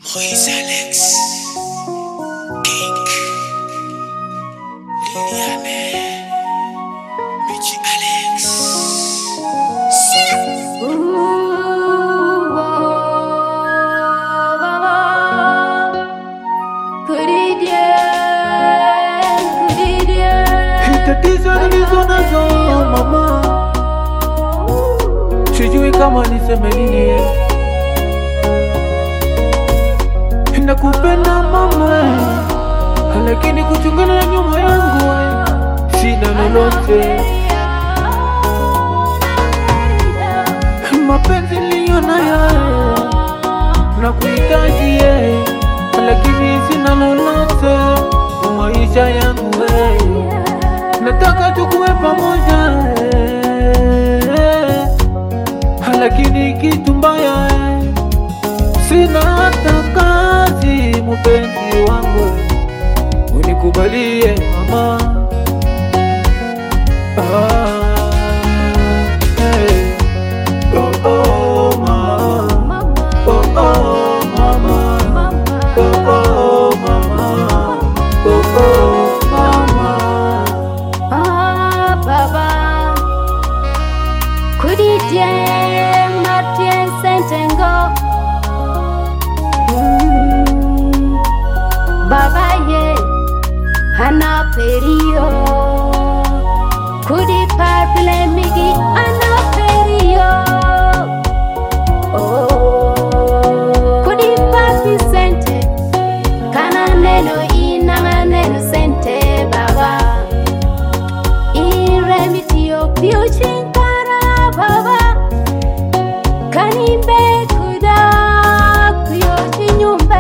Moïse Alex, King, Liliane, Michi Alex. Tatizo nilizo nazo mama, sijui kama niseme nini. Nakupenda mama, lakini kuchungana na nyuma yangu sina lolote. Mapenzi niliyo nayo nakuhitaji, lakini sina lolote maisha yangu. Nataka tukuwe pamoja, lakini kitu mbaya, sina hata kazi. Mpenzi wangu, unikubalie mama. Hey. Oh, oh, mama. Oh, oh, mama. Oh, oh, mama. Oh, oh, mama. Baba, kudije Martien Sentengo. Baba ye hana perio, kudi parpile migi hana perio. Oh, kudi parpi sente, kana neno ina neno sente baba. Iremitio pio chinkara baba, kanimbe kuda pio chinyumbe.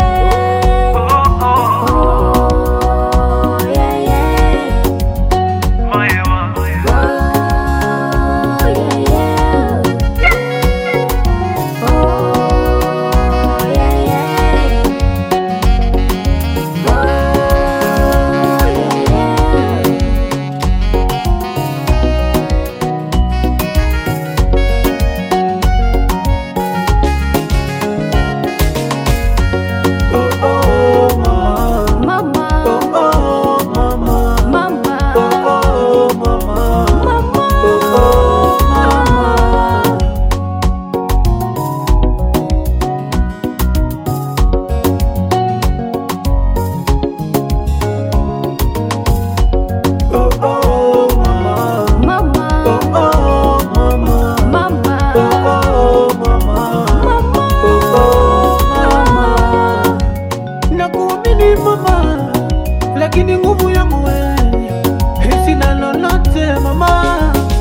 Lakini nguvu yangu sina lolote mama.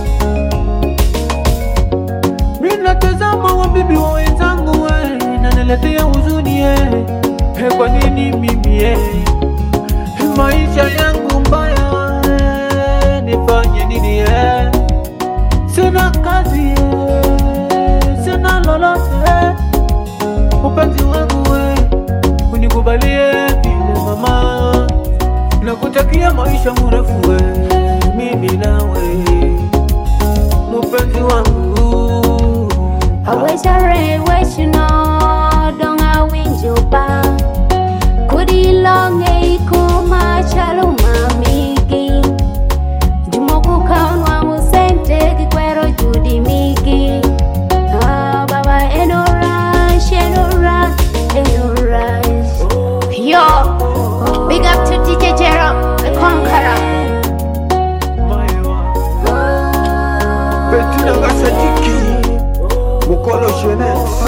Mina tazama wabibi wa wenzangu naniletea huzuni. Kwa nini mimi maisha yangu mbaya, nifanye nini? Sina kazi, sina lolote. Upenzi wangu unikubalie vile mama. Nakutakia maisha mrefu mimi nawe, mpenzi wangu. Aweshare weshino donga winjuba, kudilonge ikuma chaluma migi. Jumoku kaunwa musente kikwero judi migi. Baba eno rush. Yo, big up to DJ Jero, the conqueror. Bettina Gasajiki, Mukolo Jeunesse.